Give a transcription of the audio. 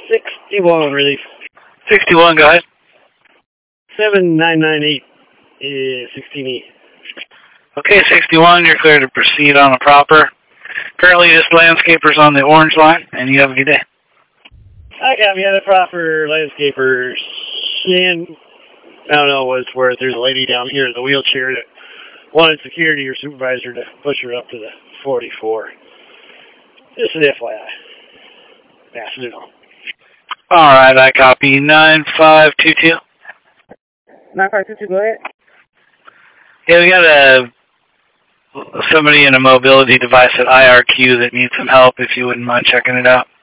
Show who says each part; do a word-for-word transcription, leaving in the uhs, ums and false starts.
Speaker 1: sixty-one relief.
Speaker 2: sixty-one, go ahead.
Speaker 1: seven nine nine eight is sixteen E.
Speaker 2: Okay, sixty-one, you're clear to proceed on a proper. Currently, this landscaper's on the orange line, and you have a good day.
Speaker 1: I got me the proper landscapers. And I don't know what it's worth. There's a lady down here in the wheelchair that wanted security or supervisor to push her up to the forty-four. Just an F Y I. Passing it on.
Speaker 2: All right, I copy. nine five two two.
Speaker 1: nine five two two, go ahead.
Speaker 2: Yeah, we got a somebody in a mobility device at I R Q that needs some help, if you wouldn't mind checking it out.